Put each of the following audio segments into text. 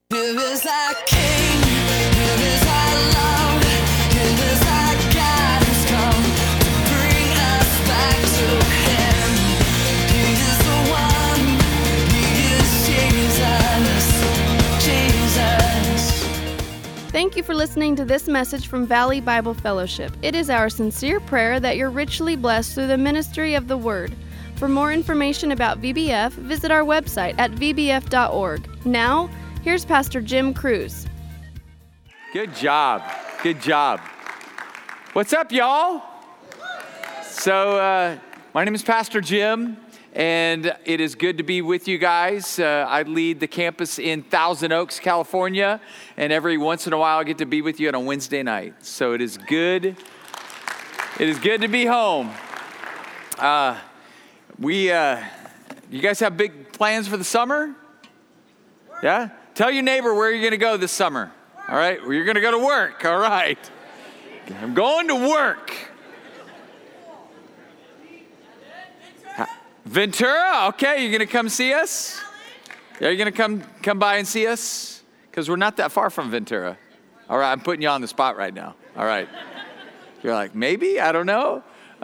Give us our King, give us our love, give us our God who's come to bring us back to Him. He is the one, He is Jesus. Thank you for listening to this message from Valley Bible Fellowship. It is our sincere prayer that you're richly blessed through the ministry of the Word. For more information about VBF, visit our website at vbf.org. Now, here's Pastor Jim Cruz. Good job. Good job. What's up, y'all? So, my name is Pastor Jim, and it is good to be with you guys. I lead the campus in Thousand Oaks, California, and every once in a while I get to be with you on a Wednesday night. So it is good. It is good to be home. You guys have big plans for the summer? Yeah? Tell your neighbor where you're going to go this summer. All right? Well, you're going to go to work. All right. I'm going to work. Ventura? Okay, you're going to come see us? Yeah, you're going to come by and see us? Because we're not that far from Ventura. All right, I'm putting you on the spot right now. All right. You're like, maybe? I don't know.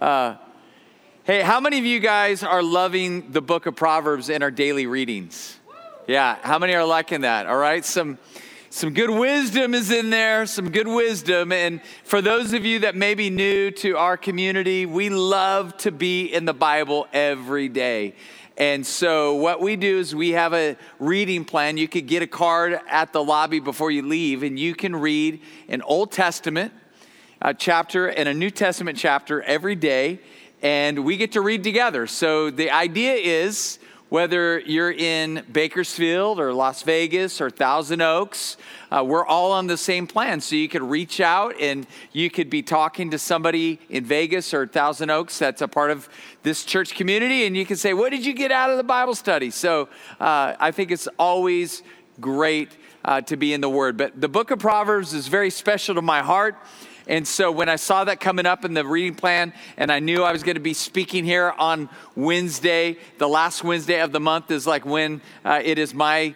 Hey, how many of you guys are loving the book of Proverbs in our daily readings? Yeah, how many are liking that? All right, some good wisdom is in there, some good wisdom. And for those of you that may be new to our community, we love to be in the Bible every day. And so what we do is we have a reading plan. You could get a card at the lobby before you leave, and you can read an Old Testament chapter and a New Testament chapter every day. And we get to read together. So the idea is, whether you're in Bakersfield or Las Vegas or Thousand Oaks, we're all on the same plan. So you could reach out and you could be talking to somebody in Vegas or Thousand Oaks that's a part of this church community, and you can say, what did you get out of the Bible study? So I think it's always great to be in the Word. But the book of Proverbs is very special to my heart. And so when I saw that coming up in the reading plan, and I knew I was going to be speaking here on Wednesday, the last Wednesday of the month is like when it is my,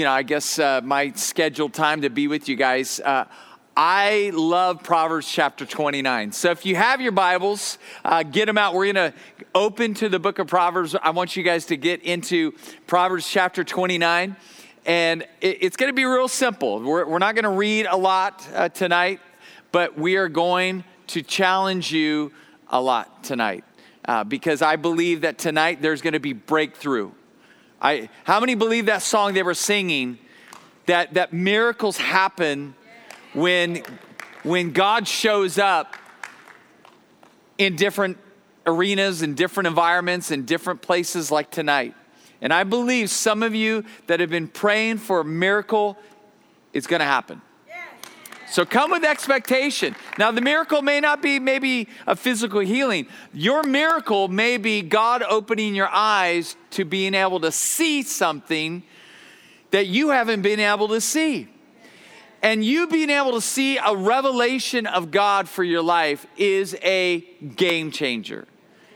my scheduled time to be with you guys. I love Proverbs chapter 29. So if you have your Bibles, get them out. We're going to open to the book of Proverbs. I want you guys to get into Proverbs chapter 29. And it's going to be real simple. We're not going to read a lot tonight. But we are going to challenge you a lot tonight because I believe that tonight there's going to be breakthrough. How many believe that song they were singing, that miracles happen when God shows up in different arenas and different environments and different places like tonight? And I believe some of you that have been praying for a miracle, it's going to happen. So come with expectation. Now, the miracle may not be maybe a physical healing. Your miracle may be God opening your eyes to being able to see something that you haven't been able to see. And you being able to see a revelation of God for your life is a game changer.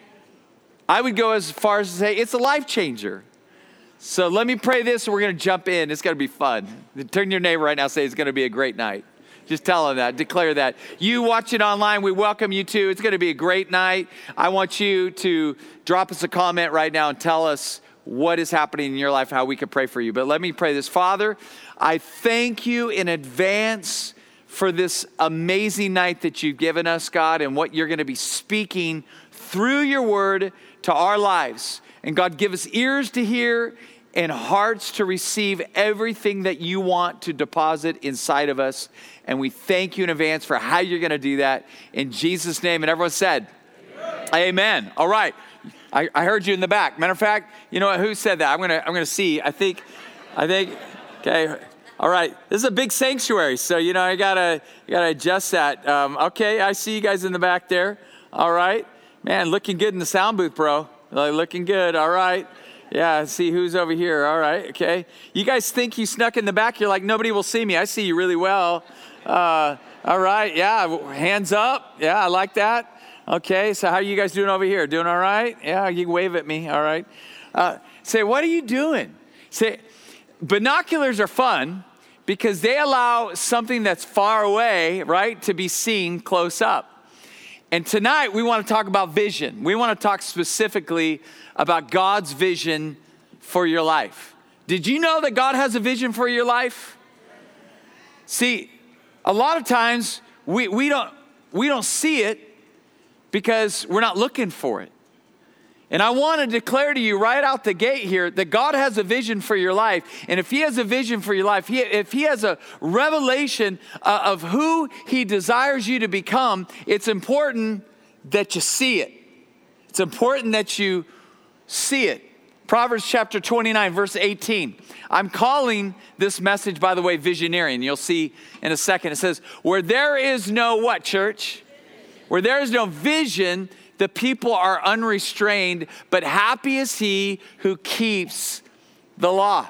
I would go as far as to say it's a life changer. So let me pray this and we're going to jump in. It's going to be fun. Turn to your neighbor right now and say it's going to be a great night. Just tell them that, declare that. You watching online, we welcome you too. It's going to be a great night. I want you to drop us a comment right now and tell us what is happening in your life, how we can pray for you. But let me pray this. Father, I thank you in advance for this amazing night that you've given us, God, and what you're going to be speaking through your word to our lives. And God, give us ears to hear and hearts to receive everything that you want to deposit inside of us. And we thank you in advance for how you're going to do that. In Jesus' name. And everyone said, Amen. All right. I heard you in the back. Matter of fact, you know what? Who said that? I'm gonna see. I think. Okay. All right. This is a big sanctuary, so I gotta adjust that. Okay. I see you guys in the back there. All right. Man, looking good in the sound booth, bro. Looking good. All right. Yeah, see who's over here. All right, okay. You guys think you snuck in the back? You're like, nobody will see me. I see you really well. All right, yeah, hands up. Yeah, I like that. Okay, so how are you guys doing over here? Doing all right? Yeah, you can wave at me. All right. Say, what are you doing? Say, binoculars are fun because they allow something that's far away, right, to be seen close up. And tonight we want to talk about vision. We want to talk specifically about God's vision for your life. Did you know that God has a vision for your life? See, a lot of times we don't see it because we're not looking for it. And I want to declare to you right out the gate here that God has a vision for your life. And if he has a vision for your life, if he has a revelation of who he desires you to become, it's important that you see it. It's important that you see it. Proverbs chapter 29, verse 18. I'm calling this message, by the way, visionary. And you'll see in a second. It says, where there is no what, church? Where there is no vision, the people are unrestrained, but happy is he who keeps the law.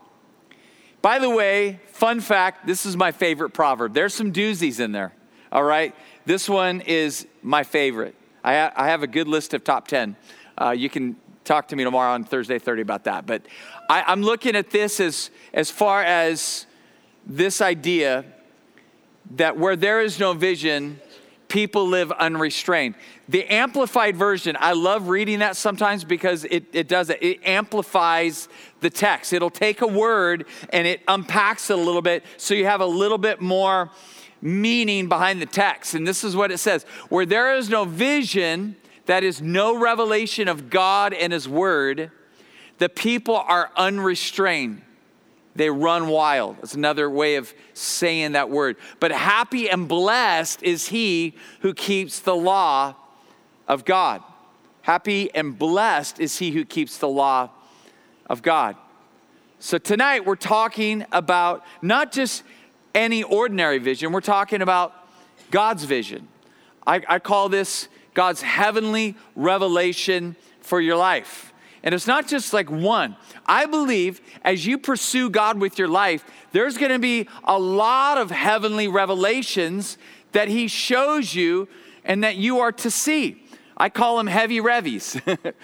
By the way, fun fact, this is my favorite proverb. There's some doozies in there, all right? This one is my favorite. I have a good list of top 10. You can talk to me tomorrow on Thursday 30 about that. But I'm looking at this as far as this idea that where there is no vision, people live unrestrained. The Amplified Version, I love reading that sometimes because it does it. It amplifies the text. It'll take a word and it unpacks it a little bit so you have a little bit more meaning behind the text. And this is what it says. Where there is no vision, that is no revelation of God and his word, the people are unrestrained. They run wild. That's another way of saying that word. But happy and blessed is he who keeps the law of God. Happy and blessed is he who keeps the law of God. So tonight we're talking about not just any ordinary vision. We're talking about God's vision. I call this God's heavenly revelation for your life. And it's not just like one. I believe as you pursue God with your life, there's going to be a lot of heavenly revelations that he shows you and that you are to see. I call them heavy revies.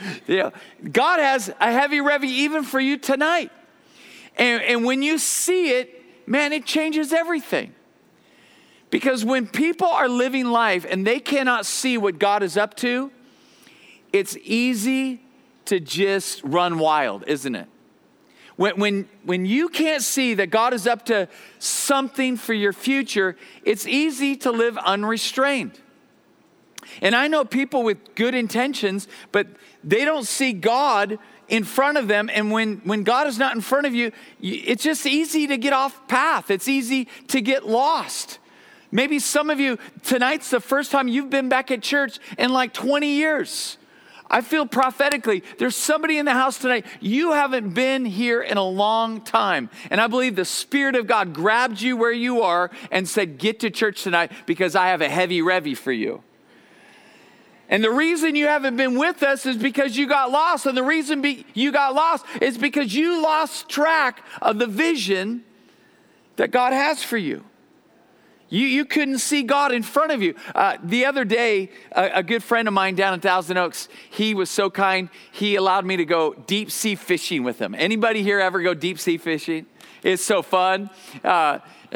God has a heavy revy even for you tonight. And when you see it, man, it changes everything. Because when people are living life and they cannot see what God is up to, it's easy to just run wild, isn't it? When you can't see that God is up to something for your future, it's easy to live unrestrained. And I know people with good intentions, but they don't see God in front of them. And when God is not in front of you, it's just easy to get off path. It's easy to get lost. Maybe some of you, tonight's the first time you've been back at church in like 20 years. I feel prophetically, there's somebody in the house tonight, you haven't been here in a long time. And I believe the Spirit of God grabbed you where you are and said, get to church tonight because I have a heavy revy for you. And the reason you haven't been with us is because you got lost. And the reason you got lost is because you lost track of the vision that God has for you. You couldn't see God in front of you. The other day, a good friend of mine down in Thousand Oaks, he was so kind, he allowed me to go deep sea fishing with him. Anybody here ever go deep sea fishing? It's so fun. I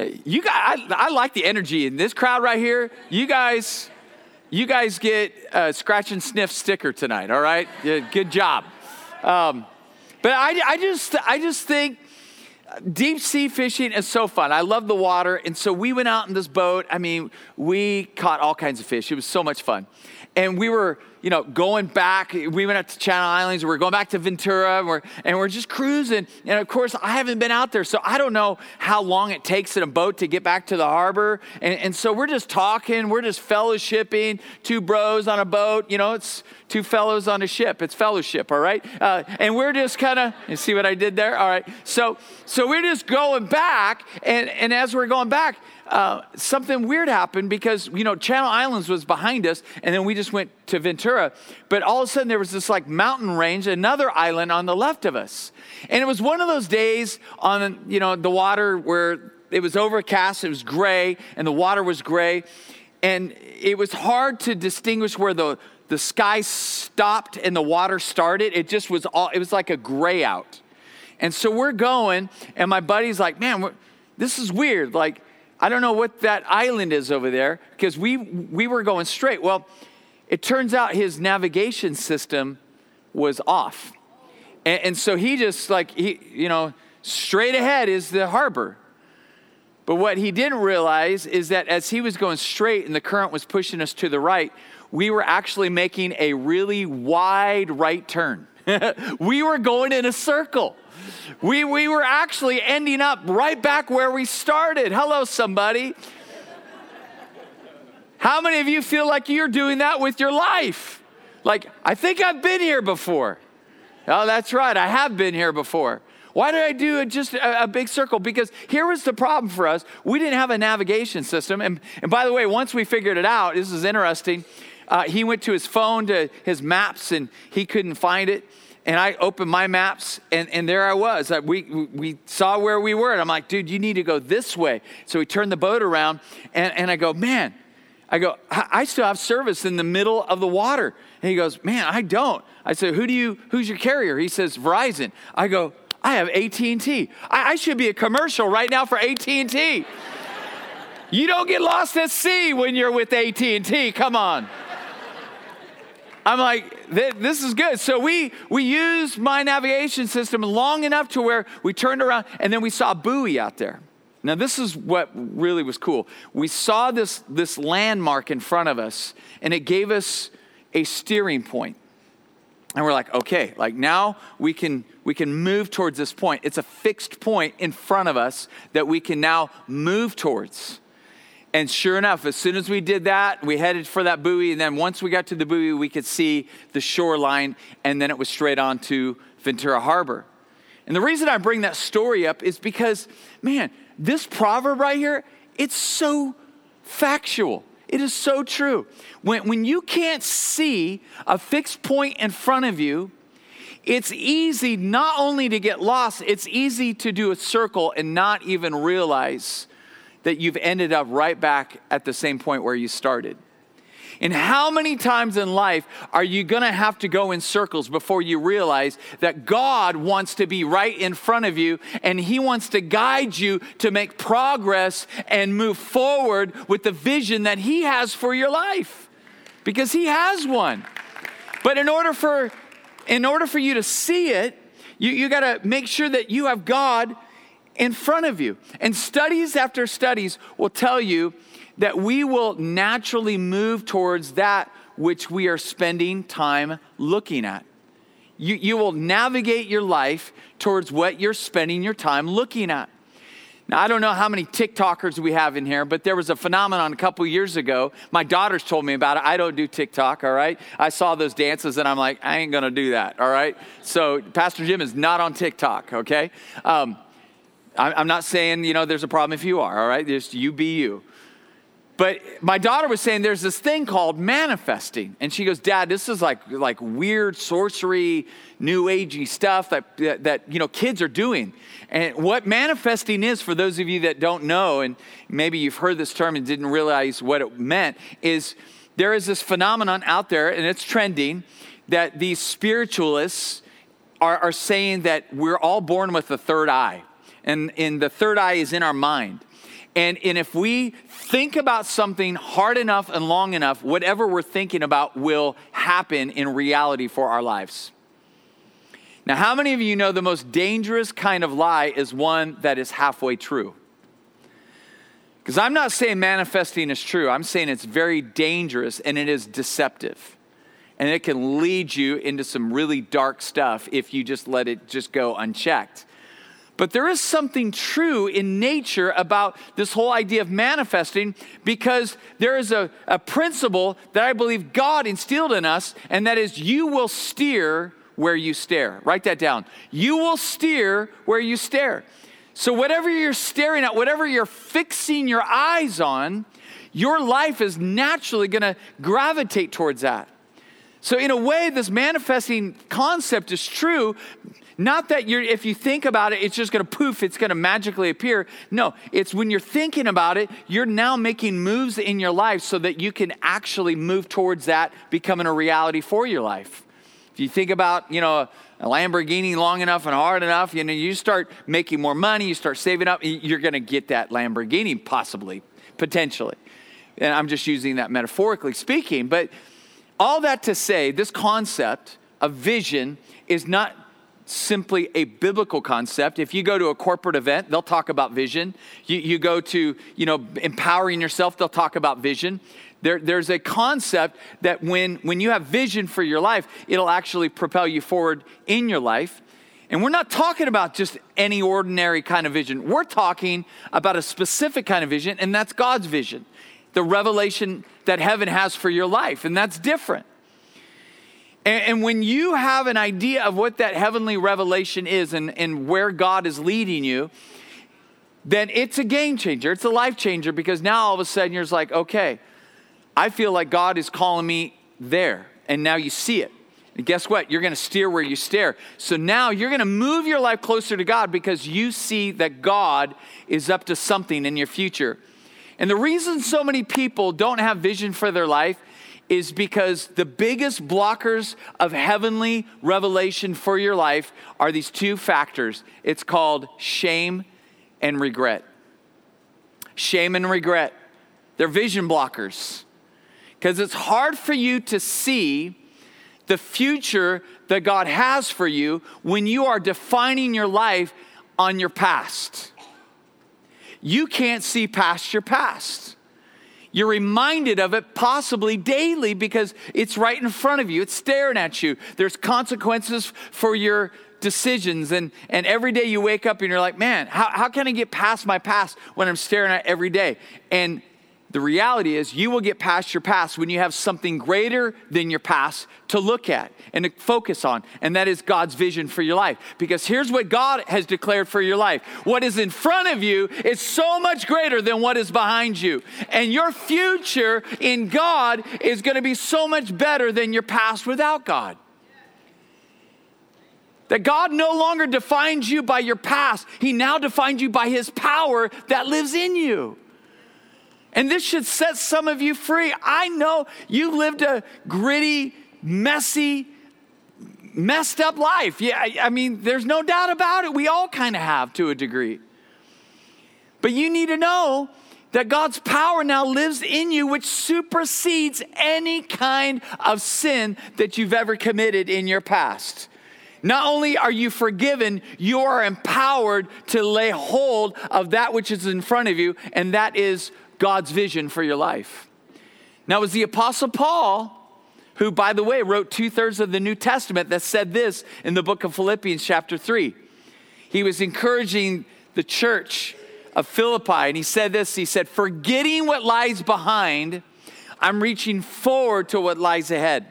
like the energy in this crowd right here. You guys get a scratch and sniff sticker tonight, all right? Good job. But I just think deep sea fishing is so fun. I love the water. And so we went out in this boat. I mean, we caught all kinds of fish. It was so much fun. And we were, going back. We went up to Channel Islands. We were going back to Ventura. And we're just cruising. And of course, I haven't been out there. So I don't know how long it takes in a boat to get back to the harbor. And so we're just talking. We're just fellowshipping. Two bros on a boat. It's two fellows on a ship. It's fellowship, all right? And we're just kind of, you see what I did there? All right. So we're just going back. And as we're going back, something weird happened because, Channel Islands was behind us. And then we just went to Ventura. But all of a sudden there was this like mountain range, another island on the left of us. And it was one of those days on, the water where it was overcast, it was gray, and the water was gray. And it was hard to distinguish where the sky stopped and the water started. It was like a gray out. And so we're going, and my buddy's like, man, this is weird. Like, I don't know what that island is over there, because we were going straight. Well, it turns out his navigation system was off. And so he just straight ahead is the harbor. But what he didn't realize is that as he was going straight and the current was pushing us to the right, we were actually making a really wide right turn. We were going in a circle. We were actually ending up right back where we started. Hello, somebody. How many of you feel like you're doing that with your life? Like, I think I've been here before. Oh, that's right. I have been here before. Why did I do just a big circle? Because here was the problem for us. We didn't have a navigation system. And by the way, once we figured it out, this is interesting. He went to his phone, to his maps, and he couldn't find it. And I opened my maps, and there I was. We saw where we were. And I'm like, dude, you need to go this way. So we turned the boat around, and I go, man, I still have service in the middle of the water. And he goes, man, I don't. I said, who's your carrier? He says, Verizon. I go, I have AT&T. I should be a commercial right now for AT&T. You don't get lost at sea when you're with AT&T. Come on. I'm like, this is good. So we used my navigation system long enough to where we turned around, and then we saw a buoy out there. Now, this is what really was cool. We saw this landmark in front of us, and it gave us a steering point. And we're like, okay, like now we can move towards this point. It's a fixed point in front of us that we can now move towards. And sure enough, as soon as we did that, we headed for that buoy. And then once we got to the buoy, we could see the shoreline. And then it was straight on to Ventura Harbor. And the reason I bring that story up is because, man, this proverb right here, it's so factual. It is so true. When you can't see a fixed point in front of you, it's easy not only to get lost, it's easy to do a circle and not even realize that you've ended up right back at the same point where you started. And how many times in life are you going to have to go in circles before you realize that God wants to be right in front of you, and He wants to guide you to make progress and move forward with the vision that He has for your life? Because He has one. But in order for you to see it, you got to make sure that you have God in front of you. And studies after studies will tell you that we will naturally move towards that which we are spending time looking at. You will navigate your life towards what you're spending your time looking at. Now, I don't know how many TikTokers we have in here, but there was a phenomenon a couple years ago. My daughters told me about it. I don't do TikTok, all right? I saw those dances, and I'm like, I ain't going to do that, all right? So Pastor Jim is not on TikTok, okay? I'm not saying, there's a problem if you are, all right? Just you be you. But my daughter was saying there's this thing called manifesting. And she goes, Dad, this is like weird sorcery, new agey stuff that kids are doing. And what manifesting is, for those of you that don't know, and maybe you've heard this term and didn't realize what it meant, is there is this phenomenon out there, and it's trending, that these spiritualists are saying that we're all born with a third eye. And the third eye is in our mind. And if we think about something hard enough and long enough, whatever we're thinking about will happen in reality for our lives. Now, how many of you know the most dangerous kind of lie is one that is halfway true? Because I'm not saying manifesting is true. I'm saying it's very dangerous and it is deceptive. And it can lead you into some really dark stuff if you just let it just go unchecked. But there is something true in nature about this whole idea of manifesting, because there is a principle that I believe God instilled in us, and that is you will steer where you stare. Write that down. You will steer where you stare. So whatever you're staring at, whatever you're fixing your eyes on, your life is naturally going to gravitate towards that. So in a way, this manifesting concept is true. Not that if you think about it, it's just going to poof, it's going to magically appear. No, it's when you're thinking about it, you're now making moves in your life so that you can actually move towards that becoming a reality for your life. If you think about, a Lamborghini long enough and hard enough, you start making more money, you start saving up, you're going to get that Lamborghini possibly, potentially. And I'm just using that metaphorically speaking. But all that to say, this concept of vision is not simply a biblical concept. If you go to a corporate event, they'll talk about vision. You go to, empowering yourself, they'll talk about vision. There's a concept that when you have vision for your life, it'll actually propel you forward in your life. And we're not talking about just any ordinary kind of vision. We're talking about a specific kind of vision, and that's God's vision. The revelation that heaven has for your life, and that's different. And when you have an idea of what that heavenly revelation is and where God is leading you, then it's a game changer. It's a life changer, because now all of a sudden you're just like, okay, I feel like God is calling me there. And now you see it. And guess what? You're going to steer where you stare. So now you're going to move your life closer to God because you see that God is up to something in your future. And the reason so many people don't have vision for their life is because the biggest blockers of heavenly revelation for your life are these two factors. It's called shame and regret. Shame and regret. They're vision blockers. Because it's hard for you to see the future that God has for you when you are defining your life on your past. You can't see past your past. You're reminded of it possibly daily because it's right in front of you. It's staring at you. There's consequences for your decisions. And every day you wake up and you're like, man, how can I get past my past when I'm staring at it every day? And the reality is you will get past your past when you have something greater than your past to look at and to focus on. And that is God's vision for your life. Because here's what God has declared for your life. What is in front of you is so much greater than what is behind you. And your future in God is going to be so much better than your past without God. That God no longer defines you by your past. He now defines you by His power that lives in you. And this should set some of you free. I know you lived a gritty, messy, messed up life. Yeah, I mean, there's no doubt about it. We all kind of have to a degree. But you need to know that God's power now lives in you, which supersedes any kind of sin that you've ever committed in your past. Not only are you forgiven, you are empowered to lay hold of that which is in front of you, and that is God's vision for your life. Now, it was the Apostle Paul, who, by the way, wrote 2/3 of the New Testament, that said this in the book of Philippians chapter 3. He was encouraging the church of Philippi, and he said this, he said, forgetting what lies behind, I'm reaching forward to what lies ahead.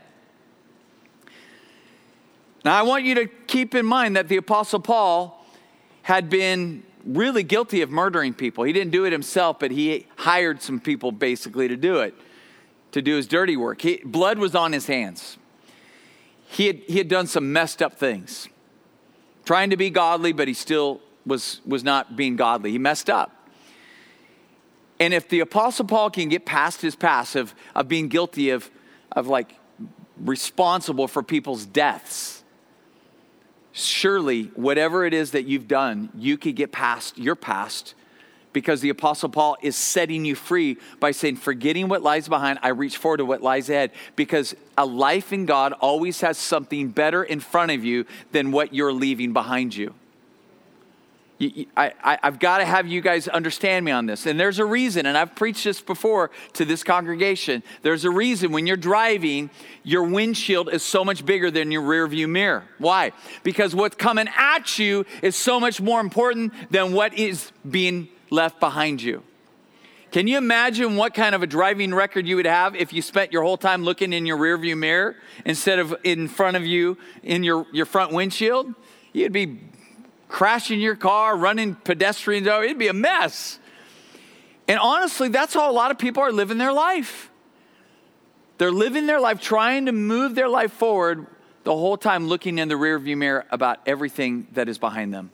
Now, I want you to keep in mind that the Apostle Paul had been really guilty of murdering people. He didn't do it himself, but he hired some people basically to do it, to do his dirty work. Blood was on his hands. He had done some messed up things, trying to be godly, but he still was not being godly. He messed up. And if the Apostle Paul can get past his past of being guilty of like responsible for people's deaths, surely whatever it is that you've done, you could get past your past, because the Apostle Paul is setting you free by saying, forgetting what lies behind, I reach forward to what lies ahead. Because a life in God always has something better in front of you than what you're leaving behind you. I've got to have you guys understand me on this. And there's a reason, and I've preached this before to this congregation. There's a reason when you're driving, your windshield is so much bigger than your rear view mirror. Why? Because what's coming at you is so much more important than what is being left behind you. Can you imagine what kind of a driving record you would have if you spent your whole time looking in your rear view mirror instead of in front of you in your front windshield? You'd be crashing your car, running pedestrians over. It'd be a mess. And honestly, that's how a lot of people are living their life. They're living their life trying to move their life forward the whole time looking in the rearview mirror about everything that is behind them.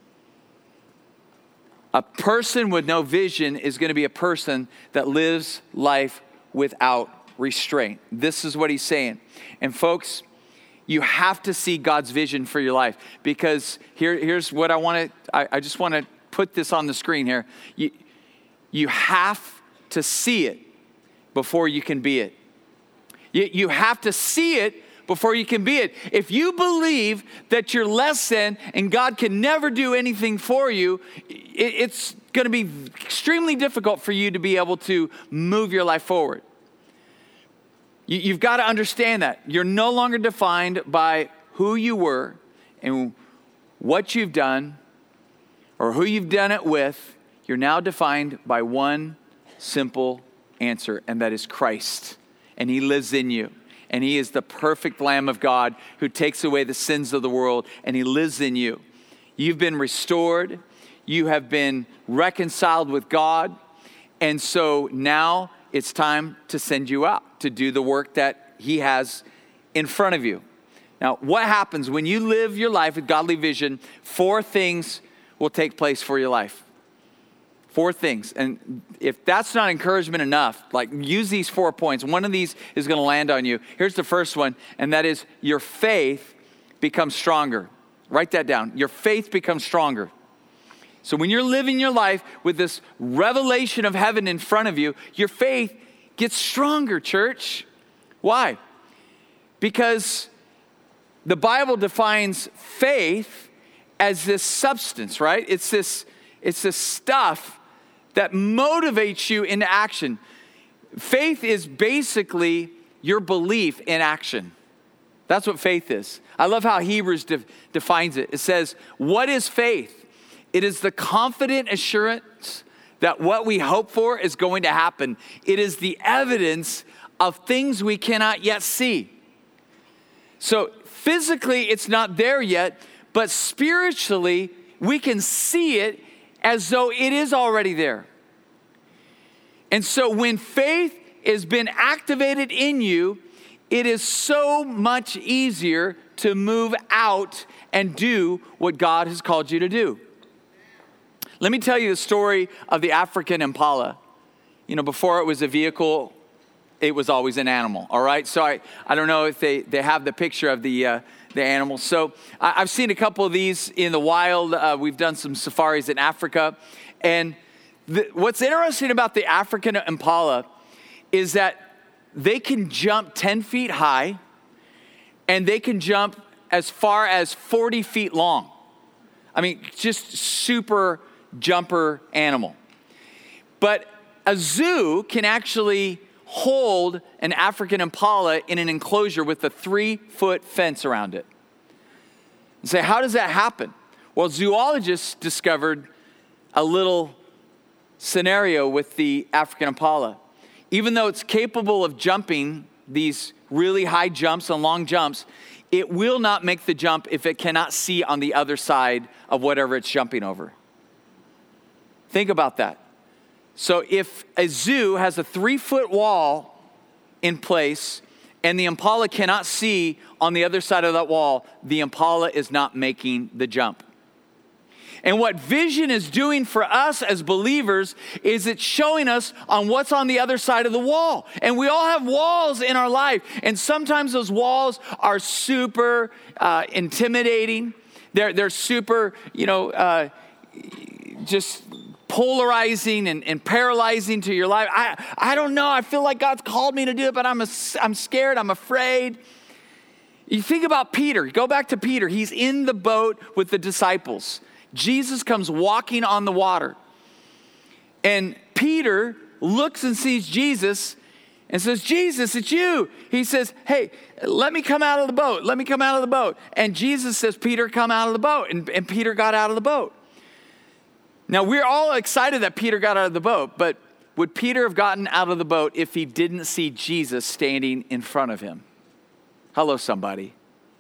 A person with no vision is going to be a person that lives life without restraint. This is what he's saying. And folks, you have to see God's vision for your life. Because here's what I just want to put this on the screen here. You have to see it before you can be it. You have to see it before you can be it. If you believe that you're less than and God can never do anything for you, it's going to be extremely difficult for you to be able to move your life forward. You've got to understand that. You're no longer defined by who you were and what you've done or who you've done it with. You're now defined by one simple answer, and that is Christ. And he lives in you. And he is the perfect Lamb of God who takes away the sins of the world, and he lives in you. You've been restored. You have been reconciled with God. And so now it's time to send you out to do the work that he has in front of you. Now, what happens when you live your life with godly vision? 4 things will take place for your life. 4 things. And if that's not encouragement enough, like use these 4 points. One of these is going to land on you. Here's the first one, and that is your faith becomes stronger. Write that down. Your faith becomes stronger. So when you're living your life with this revelation of heaven in front of you, your faith gets stronger, church. Why? Because the Bible defines faith as this substance, right? It's this stuff that motivates you into action. Faith is basically your belief in action. That's what faith is. I love how Hebrews defines it. It says, what is faith? It is the confident assurance that what we hope for is going to happen. It is the evidence of things we cannot yet see. So physically, it's not there yet, but spiritually, we can see it as though it is already there. And so when faith has been activated in you, it is so much easier to move out and do what God has called you to do. Let me tell you the story of the African impala. You know, before it was a vehicle, it was always an animal, all right? So I don't know if they have the picture of the animal. So I've seen a couple of these in the wild. We've done some safaris in Africa. And what's interesting about the African impala is that they can jump 10 feet high and they can jump as far as 40 feet long. I mean, just super jumper animal. But a zoo can actually hold an African impala in an enclosure with a 3-foot fence around it. You say, how does that happen? Well, zoologists discovered a little scenario with the African impala. Even though it's capable of jumping these really high jumps and long jumps, it will not make the jump if it cannot see on the other side of whatever it's jumping over. Think about that. So if a zoo has a 3-foot wall in place and the impala cannot see on the other side of that wall, the impala is not making the jump. And what vision is doing for us as believers is it's showing us on what's on the other side of the wall. And we all have walls in our life. And sometimes those walls are super intimidating. They're super, just polarizing and paralyzing to your life. I don't know. I feel like God's called me to do it, but I'm scared. I'm afraid. You think about Peter. Go back to Peter. He's in the boat with the disciples. Jesus comes walking on the water. And Peter looks and sees Jesus and says, Jesus, it's you. He says, hey, let me come out of the boat. Let me come out of the boat. And Jesus says, Peter, come out of the boat. And Peter got out of the boat. Now, we're all excited that Peter got out of the boat, but would Peter have gotten out of the boat if he didn't see Jesus standing in front of him? Hello, somebody.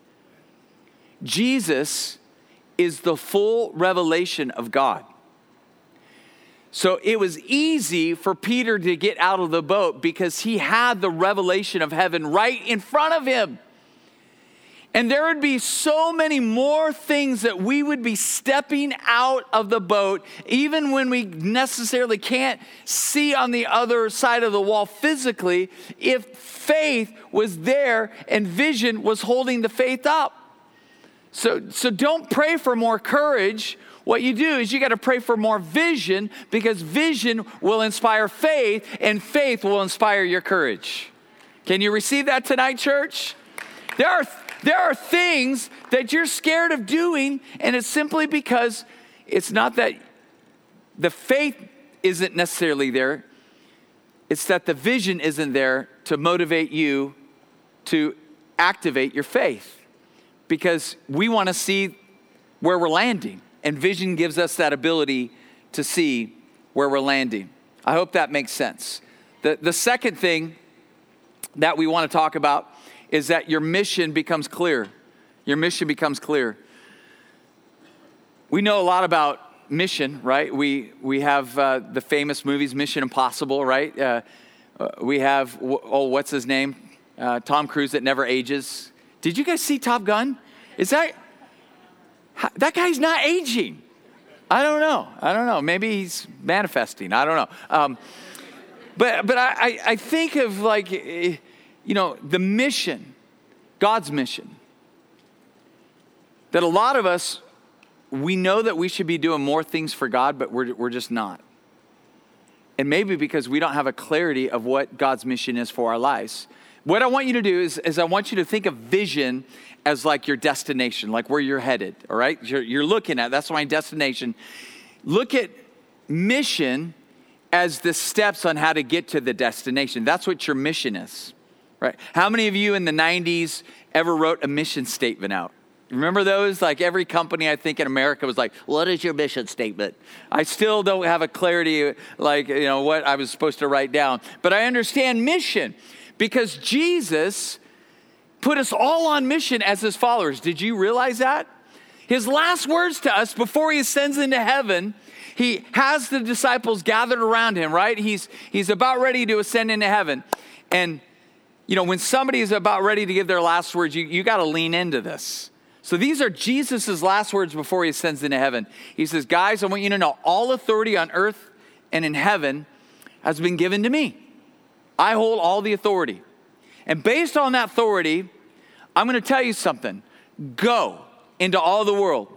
Jesus is the full revelation of God. So it was easy for Peter to get out of the boat because he had the revelation of heaven right in front of him. And there would be so many more things that we would be stepping out of the boat, even when we necessarily can't see on the other side of the wall physically, if faith was there and vision was holding the faith up. So don't pray for more courage. What you do is you got to pray for more vision, because vision will inspire faith and faith will inspire your courage. Can you receive that tonight, church? There are things that you're scared of doing, and it's simply because it's not that the faith isn't necessarily there. It's that the vision isn't there to motivate you to activate your faith, because we want to see where we're landing, and vision gives us that ability to see where we're landing. I hope that makes sense. The second thing that we want to talk about is that your mission becomes clear. Your mission becomes clear. We know a lot about mission, right? We have the famous movies, Mission Impossible, right? We have, what's his name? Tom Cruise that never ages. Did you guys see Top Gun? That guy's not aging. I don't know. Maybe he's manifesting. I don't know. But I think of the mission, God's mission, that a lot of us, we know that we should be doing more things for God, but we're just not. And maybe because we don't have a clarity of what God's mission is for our lives. What I want you to do is I want you to think of vision as like your destination, like where you're headed, all right? You're looking at, that's my destination. Look at mission as the steps on how to get to the destination. That's what your mission is. Right? How many of you in the 90s ever wrote a mission statement out? Remember those? Like every company, I think, in America was like, what is your mission statement? I still don't have a clarity, what I was supposed to write down. But I understand mission because Jesus put us all on mission as his followers. Did you realize that? His last words to us before he ascends into heaven, he has the disciples gathered around him, right? He's about ready to ascend into heaven. And when somebody is about ready to give their last words, you got to lean into this. So these are Jesus' last words before he ascends into heaven. He says, guys, I want you to know all authority on earth and in heaven has been given to me. I hold all the authority. And based on that authority, I'm going to tell you something. Go into all the world,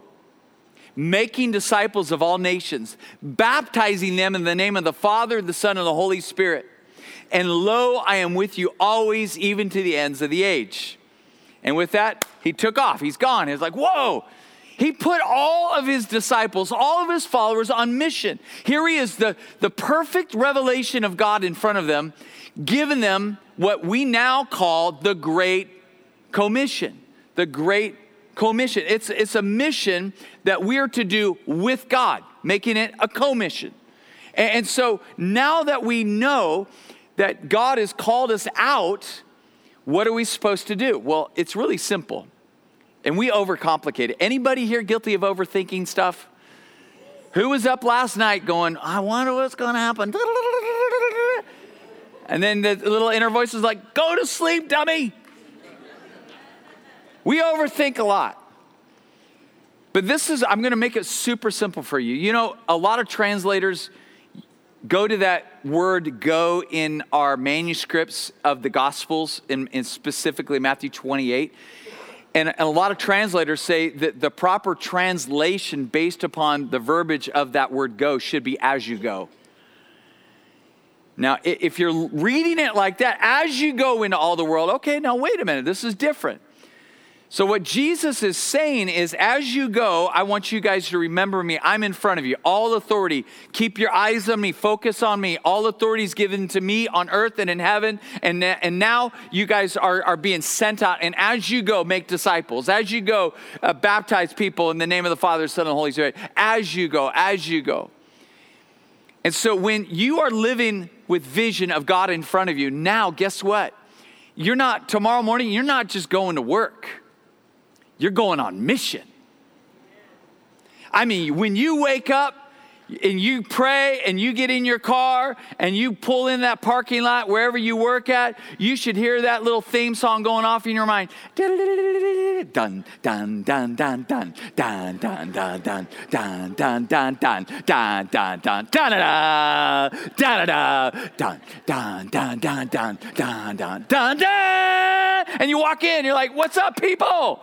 making disciples of all nations, baptizing them in the name of the Father, the Son, and the Holy Spirit. And lo, I am with you always, even to the ends of the age. And with that, he took off. He's gone. He's like, whoa. He put all of his disciples, all of his followers on mission. Here he is, the perfect revelation of God in front of them, giving them what we now call the Great Commission. The Great Commission. It's a mission that we are to do with God, making it a commission. And so now that we know that God has called us out, what are we supposed to do? Well, it's really simple. And we overcomplicate it. Anybody here guilty of overthinking stuff? Who was up last night going, I wonder what's going to happen? And then the little inner voice is like, go to sleep, dummy. We overthink a lot. But I'm going to make it super simple for you. A lot of translators go to that word go in our manuscripts of the Gospels, in specifically Matthew 28. And a lot of translators say that the proper translation based upon the verbiage of that word go should be as you go. Now, if you're reading it like that, as you go into all the world, okay, now wait a minute, this is different. So what Jesus is saying is, as you go, I want you guys to remember me. I'm in front of you. All authority. Keep your eyes on me. Focus on me. All authority is given to me on earth and in heaven. And now you guys are being sent out. And as you go, make disciples. As you go, baptize people in the name of the Father, Son, and the Holy Spirit. As you go, as you go. And so when you are living with vision of God in front of you, now guess what? Tomorrow morning, you're not just going to work. You're going on mission. I mean, when you wake up, and you pray and you get in your car and you pull in that parking lot wherever you work at, you should hear that little theme song going off in your mind. Dun, dun, dun, dun, dun, dun, dun, dun, dun, dun, dun, dun, dun, dun, dun, dun, dun, da da da, dun, dun, dun, dun, dun, dun, dun, dun, dun. And you walk in, you're like, what's up, people?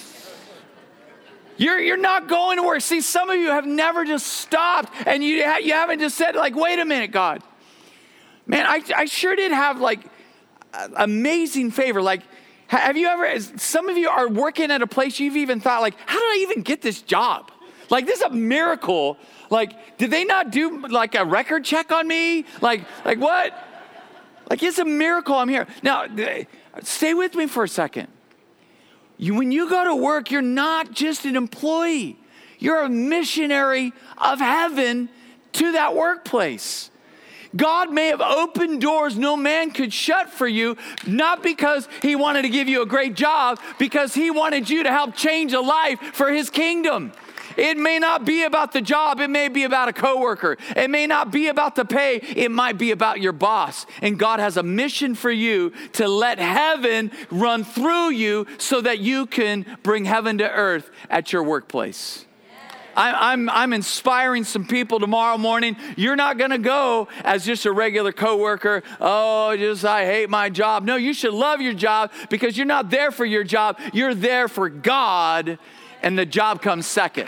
You're not going to work. See, some of you have never just stopped and you haven't just said, like, wait a minute, God. Man, I sure did have, like, amazing favor. Like, have you ever, some of you are working at a place you've even thought, like, how did I even get this job? Like, this is a miracle. Like, did they not do, like, a record check on me? Like what? Like, it's a miracle I'm here. Now, stay with me for a second. When you go to work, you're not just an employee. You're a missionary of heaven to that workplace. God may have opened doors no man could shut for you, not because he wanted to give you a great job, because he wanted you to help change a life for his kingdom. It may not be about the job. It may be about a coworker. It may not be about the pay. It might be about your boss. And God has a mission for you to let heaven run through you so that you can bring heaven to earth at your workplace. I'm inspiring some people tomorrow morning. You're not going to go as just a regular coworker. Oh, I hate my job. No, you should love your job because you're not there for your job. You're there for God, and the job comes second.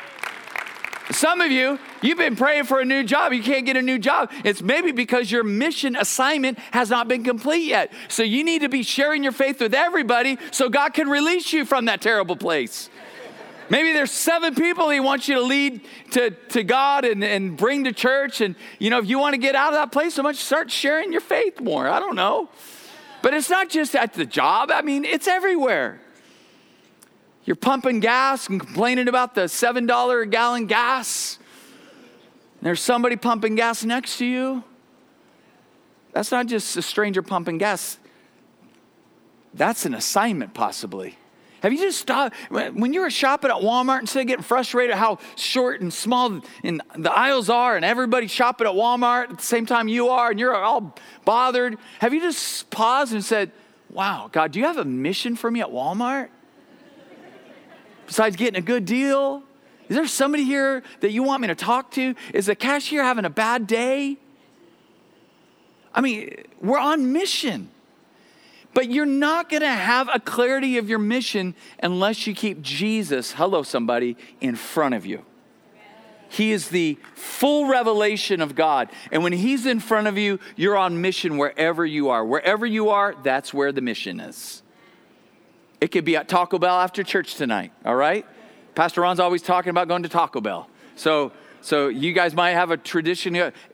Some of you, you've been praying for a new job. You can't get a new job. It's maybe because your mission assignment has not been complete yet. So you need to be sharing your faith with everybody so God can release you from that terrible place. Maybe there's 7 people he wants you to lead to God and bring to church. And, if you want to get out of that place so much, start sharing your faith more. I don't know. But it's not just at the job. I mean, it's everywhere. You're pumping gas and complaining about the $7 a gallon gas. There's somebody pumping gas next to you. That's not just a stranger pumping gas. That's an assignment possibly. Have you just stopped? When you were shopping at Walmart, instead of getting frustrated at how short and small and the aisles are and everybody's shopping at Walmart at the same time you are and you're all bothered, have you just paused and said, wow, God, do you have a mission for me at Walmart? Besides getting a good deal? Is there somebody here that you want me to talk to? Is the cashier having a bad day? I mean, we're on mission. But you're not going to have a clarity of your mission unless you keep Jesus, hello somebody, in front of you. He is the full revelation of God. And when he's in front of you, you're on mission wherever you are. Wherever you are, that's where the mission is. It could be at Taco Bell after church tonight, all right? Pastor Ron's always talking about going to Taco Bell. So you guys might have a tradition.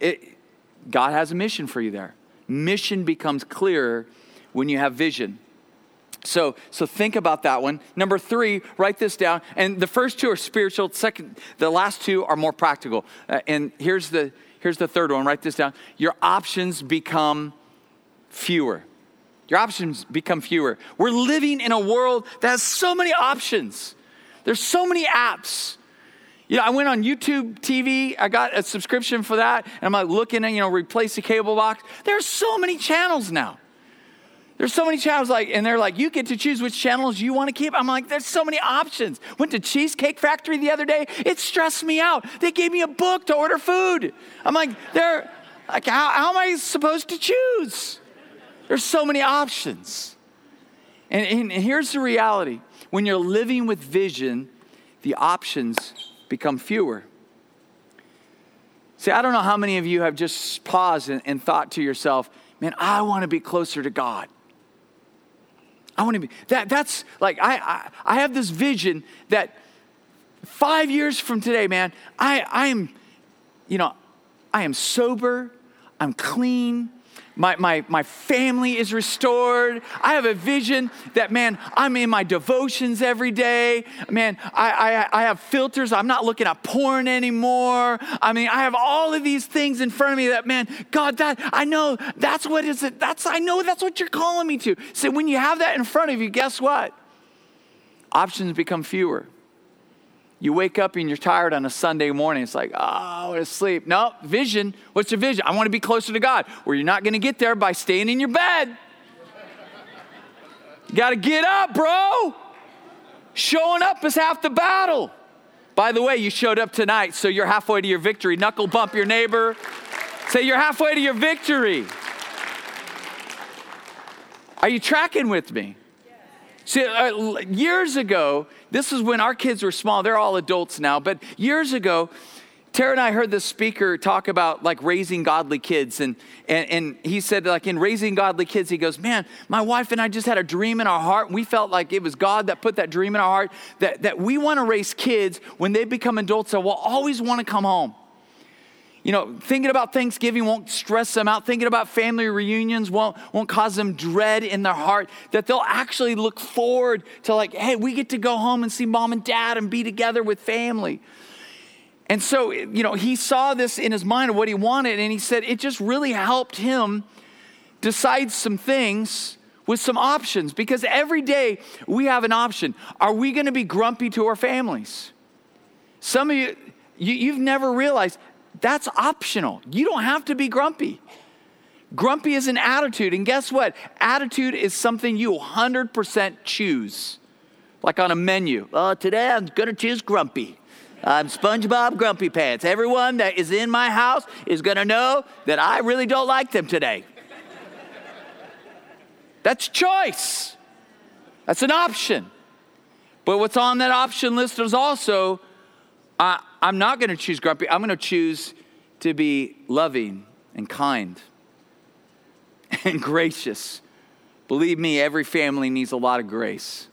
God has a mission for you there. Mission becomes clearer when you have vision. So think about that one. Number 3, write this down. And the first 2 are spiritual. The last 2 are more practical. And here's the third one. Write this down. Your options become fewer. Your options become fewer. We're living in a world that has so many options. There's so many apps. I went on YouTube TV. I got a subscription for that. And I'm like looking at, replace the cable box. There's so many channels now. There's so many channels and they're like, you get to choose which channels you want to keep. I'm like, there's so many options. Went to Cheesecake Factory the other day. It stressed me out. They gave me a book to order food. I'm like, how am I supposed to choose? There's so many options. And here's the reality. When you're living with vision, the options become fewer. See, I don't know how many of you have just paused and thought to yourself, man, I want to be closer to God. I want to be, that's like, I have this vision that 5 years from today, man, I am sober, I'm clean, my family is restored. I have a vision that, man, I'm in my devotions every day. Man, I have filters. I'm not looking at porn anymore. I mean, I have all of these things in front of me that, man, God, I know that's what is it. I know that's what you're calling me to. So when you have that in front of you, guess what? Options become fewer. You wake up and you're tired on a Sunday morning. It's like, oh, I want to sleep. No, vision. What's your vision? I want to be closer to God. Well, you're not going to get there by staying in your bed. You got to get up, bro. Showing up is half the battle. By the way, you showed up tonight, so you're halfway to your victory. Knuckle bump your neighbor. Say, you're halfway to your victory. Are you tracking with me? See, years ago, this is when our kids were small. They're all adults now. But years ago, Tara and I heard this speaker talk about like raising godly kids. And he said, like, in raising godly kids, he goes, man, my wife and I just had a dream in our heart. And we felt like it was God that put that dream in our heart, that we want to raise kids when they become adults that will always want to come home. You know, thinking about Thanksgiving won't stress them out. Thinking about family reunions won't cause them dread in their heart. That they'll actually look forward to like, hey, we get to go home and see mom and dad and be together with family. And so, you know, he saw this in his mind of what he wanted. And he said it just really helped him decide some things with some options. Because every day we have an option. Are we going to be grumpy to our families? Some of you've never realized that's optional. You don't have to be grumpy. Grumpy is an attitude. And guess what? Attitude is something you 100% choose. Like on a menu. Oh, today I'm going to choose grumpy. I'm SpongeBob Grumpy Pants. Everyone that is in my house is going to know that I really don't like them today. That's choice. That's an option. But what's on that option list is also, I'm not going to choose grumpy. I'm going to choose to be loving and kind and gracious. Believe me, every family needs a lot of grace.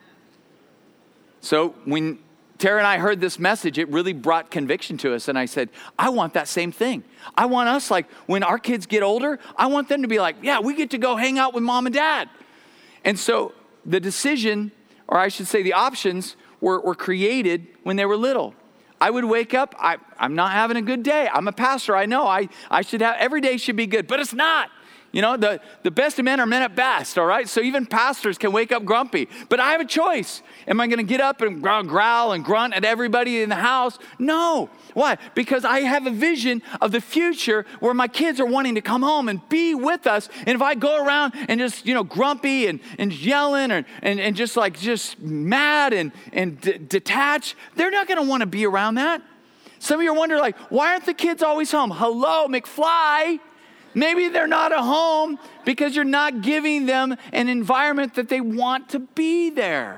So when Tara and I heard this message, it really brought conviction to us. And I said, I want that same thing. I want us, like, when our kids get older, I want them to be like, yeah, we get to go hang out with mom and dad. And so the decision, or I should say the options, were created when they were little. I would wake up, I'm not having a good day. I'm a pastor, I know. I should have, every day should be good, but it's not. You know, the best of men are men at best, all right? So even pastors can wake up grumpy. But I have a choice. Am I going to get up and growl and grunt at everybody in the house? No. Why? Because I have a vision of the future where my kids are wanting to come home and be with us. And if I go around and just, you know, grumpy and yelling and just mad and detached, they're not going to want to be around that. Some of you are wondering, like, why aren't the kids always home? Hello, McFly. Maybe they're not at home because you're not giving them an environment that they want to be there.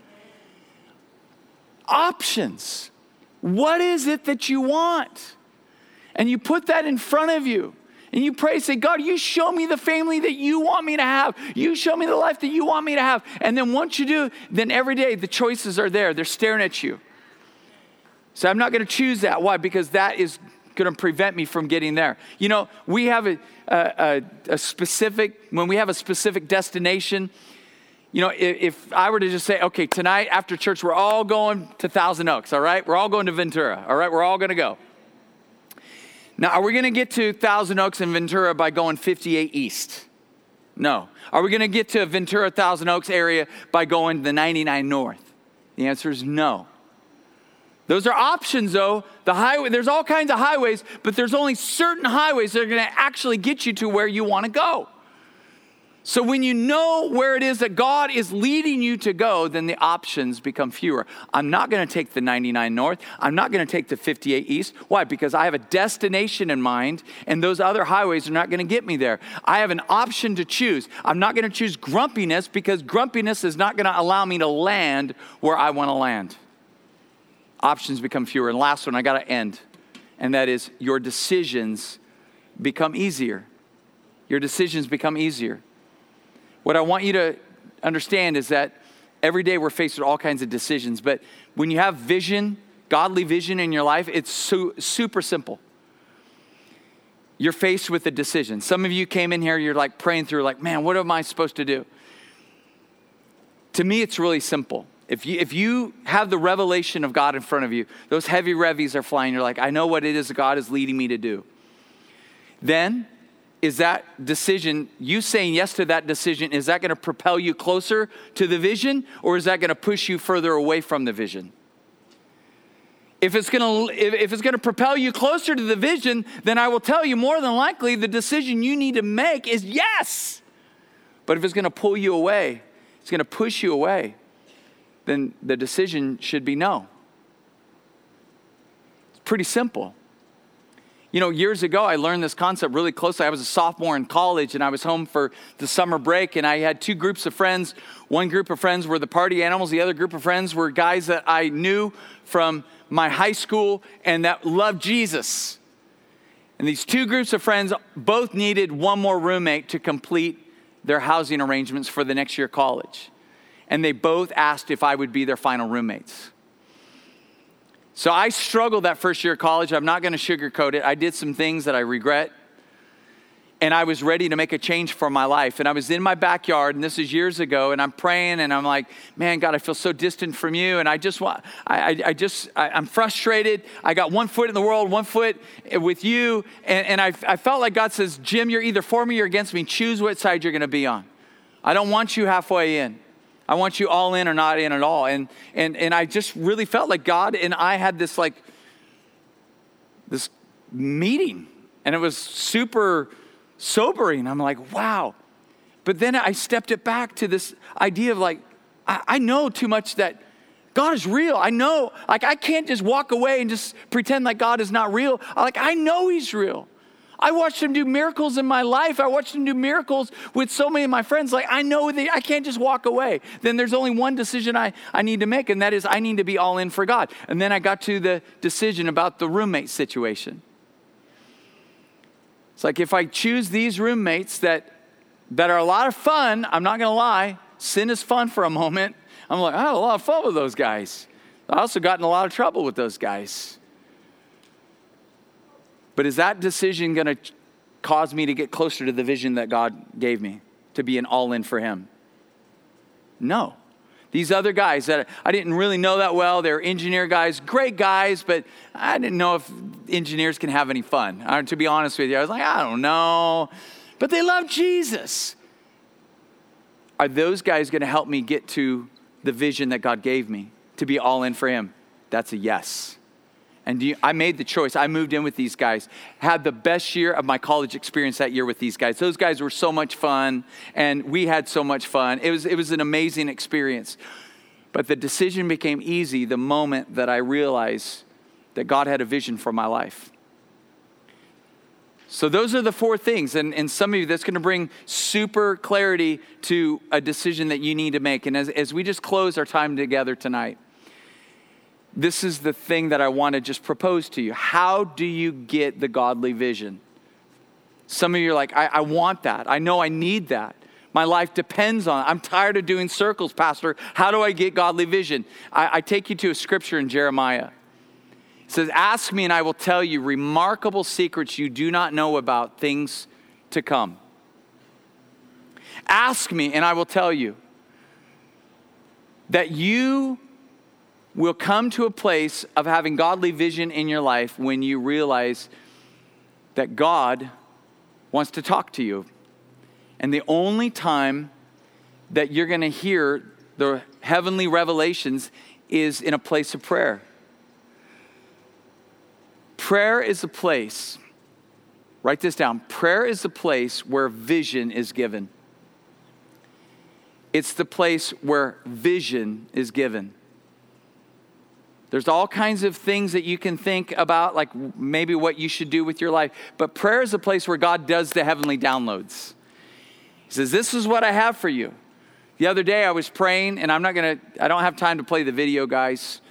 Options. What is it that you want? And you put that in front of you. And you pray, say, God, you show me the family that you want me to have. You show me the life that you want me to have. And then once you do, then every day the choices are there. They're staring at you. So I'm not going to choose that. Why? Because that is going to prevent me from getting there. You know, we have a specific, when we have a specific destination, you know, if I were to just say, okay, tonight after church, we're all going to Thousand Oaks, all right? We're all going to Ventura, all right? We're all going to go. Now, are we going to get to Thousand Oaks and Ventura by going 58 East? No. Are we going to get to Ventura, Thousand Oaks area by going the 99 North? The answer is no. Those are options, though. The highway, there's all kinds of highways, but there's only certain highways that are going to actually get you to where you want to go. So when you know where it is that God is leading you to go, then the options become fewer. I'm not going to take the 99 North. I'm not going to take the 58 East. Why? Because I have a destination in mind, and those other highways are not going to get me there. I have an option to choose. I'm not going to choose grumpiness because grumpiness is not going to allow me to land where I want to land. Options become fewer. And last one, I got to end. And that is your decisions become easier. Your decisions become easier. What I want you to understand is that every day we're faced with all kinds of decisions. But when you have vision, godly vision in your life, it's super simple. You're faced with a decision. Some of you came in here, you're like praying through, like, man, what am I supposed to do? To me, it's really simple. If you have the revelation of God in front of you, those heavy revies are flying, you're like, I know what it is that God is leading me to do. Then, is that decision, you saying yes to that decision, is that going to propel you closer to the vision, or is that going to push you further away from the vision? If it's gonna propel you closer to the vision, then I will tell you more than likely the decision you need to make is yes. But if it's gonna pull you away, it's gonna push you away, then the decision should be no. It's pretty simple. You know, years ago, I learned this concept really closely. I was a sophomore in college, and I was home for the summer break, and I had two groups of friends. One group of friends were the party animals. The other group of friends were guys that I knew from my high school and that loved Jesus. And these two groups of friends both needed one more roommate to complete their housing arrangements for the next year of college. And they both asked if I would be their final roommates. So I struggled that first year of college. I'm not going to sugarcoat it. I did some things that I regret. And I was ready to make a change for my life. And I was in my backyard, and this is years ago, and I'm praying, and I'm like, man, God, I feel so distant from you. And I'm frustrated. I got one foot in the world, one foot with you. And I felt like God says, Jim, you're either for me or against me. Choose what side you're going to be on. I don't want you halfway in. I want you all in or not in at all. And I just really felt like God and I had this meeting, and it was super sobering. I'm like, wow. But then I stepped it back to this idea of like, I know too much that God is real. I know, like, I can't just walk away and just pretend like God is not real. Like, I know he's real. I watched him do miracles in my life. I watched him do miracles with so many of my friends. Like, I know that I can't just walk away. Then there's only one decision I need to make, and that is I need to be all in for God. And then I got to the decision about the roommate situation. It's like, if I choose these roommates that are a lot of fun, I'm not going to lie, sin is fun for a moment. I'm like, I had a lot of fun with those guys. I also got in a lot of trouble with those guys. But is that decision going to cause me to get closer to the vision that God gave me, to be an all-in for him? No. These other guys that I didn't really know that well, they're engineer guys, great guys, but I didn't know if engineers can have any fun. To be honest with you, I was like, I don't know. But they love Jesus. Are those guys going to help me get to the vision that God gave me, to be all in for him? That's a yes. And I made the choice. I moved in with these guys. Had the best year of my college experience that year with these guys. Those guys were so much fun, and we had so much fun. It was an amazing experience. But the decision became easy the moment that I realized that God had a vision for my life. So those are the four things. And some of you, that's going to bring super clarity to a decision that you need to make. And as we just close our time together tonight, this is the thing that I want to just propose to you. How do you get the godly vision? Some of you are like, I want that. I know I need that. My life depends on it. I'm tired of doing circles, Pastor. How do I get godly vision? I take you to a scripture in Jeremiah. It says, ask me and I will tell you remarkable secrets you do not know about things to come. Ask me and I will tell you that you will come to a place of having godly vision in your life when you realize that God wants to talk to you. And the only time that you're going to hear the heavenly revelations is in a place of prayer. Prayer is a place, write this down, prayer is the place where vision is given. It's the place where vision is given. There's all kinds of things that you can think about, like maybe what you should do with your life. But prayer is a place where God does the heavenly downloads. He says, this is what I have for you. The other day I was praying, and I don't have time to play the video, guys.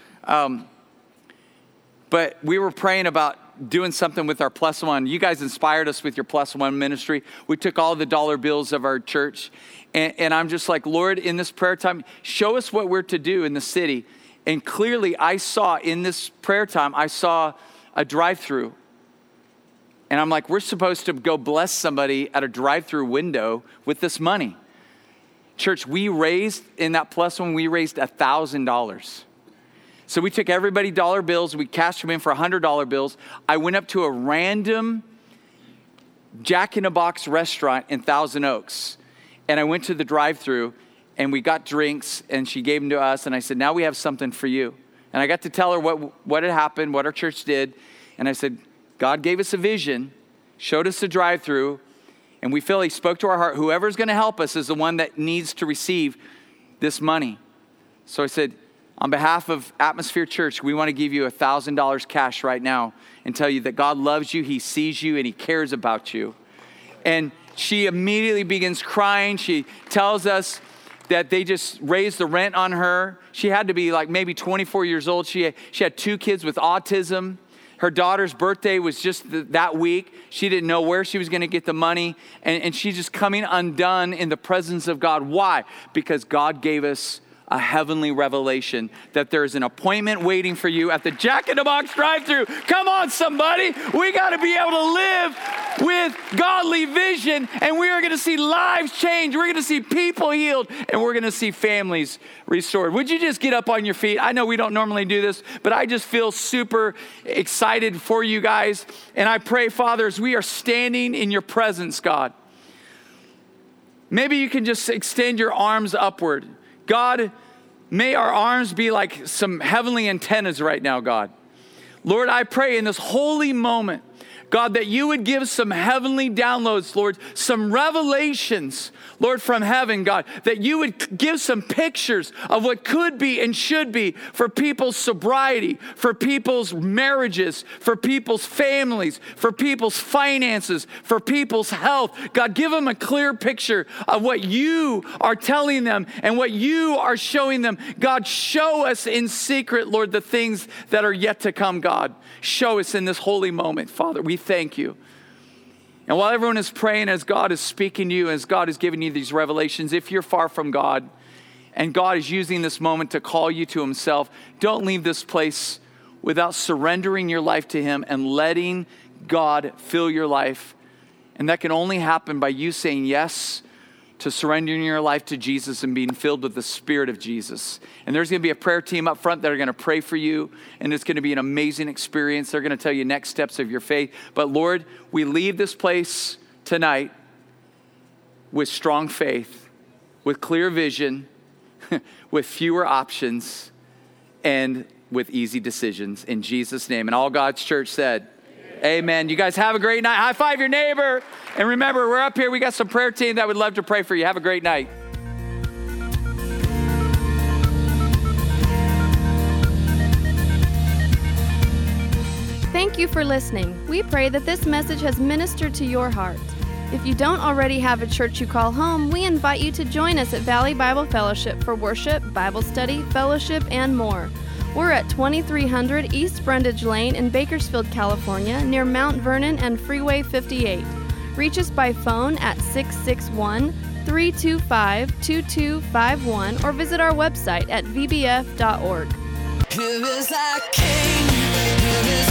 But we were praying about doing something with our Plus One. You guys inspired us with your Plus One ministry. We took all the dollar bills of our church. And I'm just like, Lord, in this prayer time, show us what we're to do in the city. And clearly I saw in this prayer time, I saw a drive-through. And I'm like, we're supposed to go bless somebody at a drive-through window with this money. Church, we raised, in that Plus One, we raised $1,000. So we took everybody dollar bills, we cashed them in for $100 bills. I went up to a random Jack in the Box restaurant in Thousand Oaks. And I went to the drive-through, and we got drinks, and she gave them to us. And I said, now we have something for you. And I got to tell her what had happened, what our church did. And I said, God gave us a vision, showed us the drive-through, and we feel he spoke to our heart. Whoever's going to help us is the one that needs to receive this money. So I said, on behalf of Atmosphere Church, we want to give you $1,000 cash right now and tell you that God loves you, he sees you, and he cares about you. And she immediately begins crying. She tells us that they just raised the rent on her. She had to be like maybe 24 years old. She had 2 kids with autism. Her daughter's birthday was just that week. She didn't know where she was going to get the money. And she's just coming undone in the presence of God. Why? Because God gave us a heavenly revelation that there's an appointment waiting for you at the Jack in the Box drive-thru. Come on, somebody. We got to be able to live with godly vision, and we are going to see lives change. We're going to see people healed, and we're going to see families restored. Would you just get up on your feet? I know we don't normally do this, but I just feel super excited for you guys. And I pray, Father, as we are standing in your presence, God, maybe you can just extend your arms upward. God, may our arms be like some heavenly antennas right now, God. Lord, I pray in this holy moment, God, that you would give some heavenly downloads, Lord, some revelations, Lord, from heaven, God, that you would give some pictures of what could be and should be for people's sobriety, for people's marriages, for people's families, for people's finances, for people's health. God, give them a clear picture of what you are telling them and what you are showing them. God, show us in secret, Lord, the things that are yet to come, God. Show us in this holy moment, Father. We thank you. And while everyone is praying, as God is speaking to you, as God is giving you these revelations, if you're far from God and God is using this moment to call you to himself, don't leave this place without surrendering your life to him and letting God fill your life. And that can only happen by you saying yes to surrendering your life to Jesus and being filled with the Spirit of Jesus. And there's going to be a prayer team up front that are going to pray for you, and it's going to be an amazing experience. They're going to tell you next steps of your faith. But Lord, we leave this place tonight with strong faith, with clear vision, with fewer options, and with easy decisions. In Jesus' name. And all God's church said, amen. You guys have a great night. High five your neighbor. And remember, we're up here. We got some prayer team that would love to pray for you. Have a great night. Thank you for listening. We pray that this message has ministered to your heart. If you don't already have a church you call home, we invite you to join us at Valley Bible Fellowship for worship, Bible study, fellowship, and more. We're at 2300 East Brundage Lane in Bakersfield, California, near Mount Vernon and Freeway 58. Reach us by phone at 661-325-2251 or visit our website at vbf.org. Here is our King, here is